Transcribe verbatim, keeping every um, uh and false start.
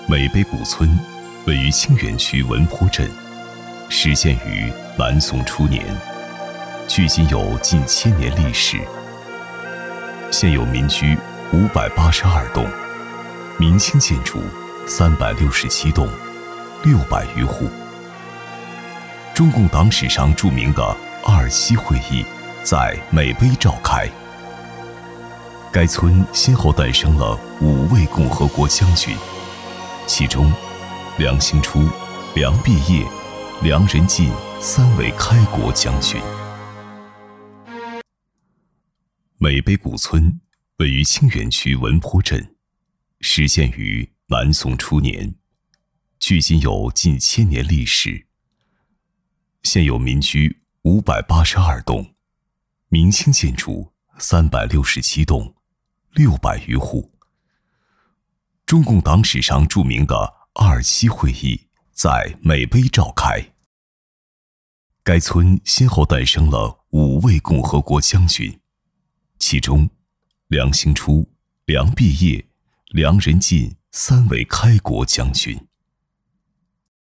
美碑古村位于清远区文坡镇，始建于南宋初年，距今有近千年历史。现有民居五百八十二栋，明清建筑三百六十七栋，六百余户。中共党史上著名的二七会议在美碑召开。该村先后诞生了五位共和国将军，其中梁兴初、梁毕业、梁仁进三位开国将军。美碑古村位于清远区文坡镇，始建于南宋初年，距今有近千年历史。现有民居五百八十二栋，明清建筑三百六十七栋，六百余户。中共党史上著名的二七会议在美碑召开。该村先后诞生了五位共和国将军，其中梁兴初、梁毕业、梁仁进三位开国将军。